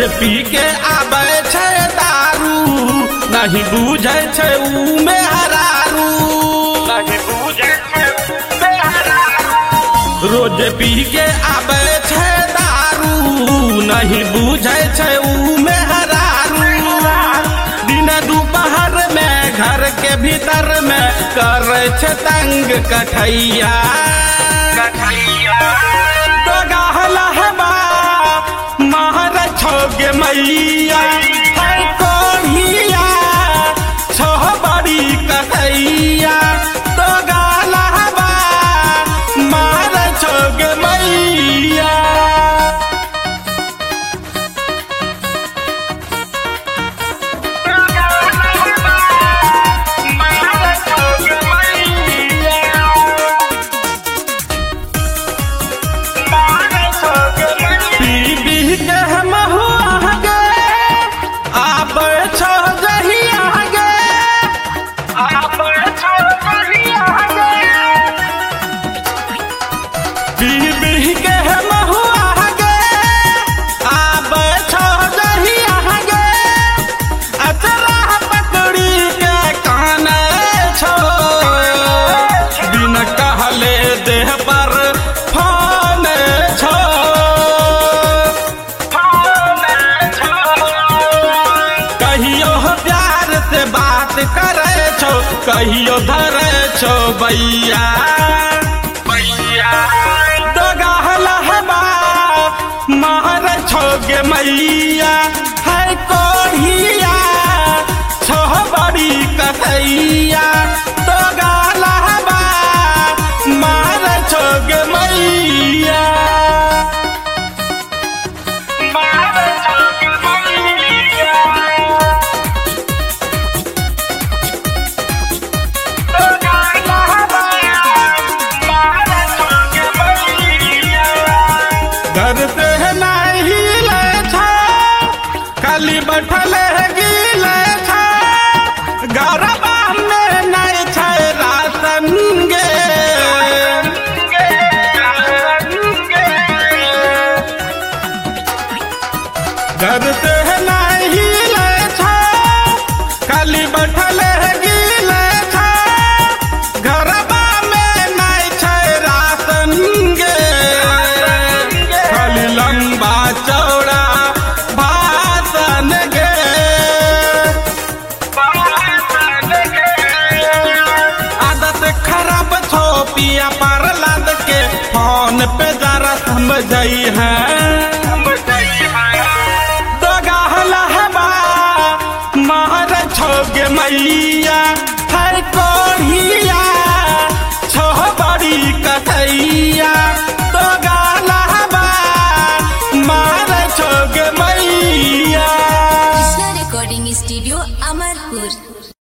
पी के आबे छै दारू, नहीं बुझे छै ऊ में हरारू, नहीं बुझे छै रोज पी के आबे छै दारू, नहीं बुझे छै ऊ में हरारू। दिन दोपहर में घर के भीतर में करे छै तंग कठैया, तो गहला हवा मार छोगे मैया है कोढ़िया छो बड़ी कठैया, तो गहला हवा मार छोगे मैया। कहियो धरे छो बैया, तो गहला हवा मार छोगे मैया है कोढ़िया छो बड़ी कठैया, तो गहला हवा मार छोगे मैया। करते नहीं ले छा खाली बैठले गिले छा, गरबा में नहीं छै राशन गे, करते नहीं ले छा खाली बैठले गिले छा, गरबा में नहीं छै राशन गे, लंबा चौड़ा भाषण गे, आदत खराब छो पिया पर लाद के फोन पे जरा समझई है।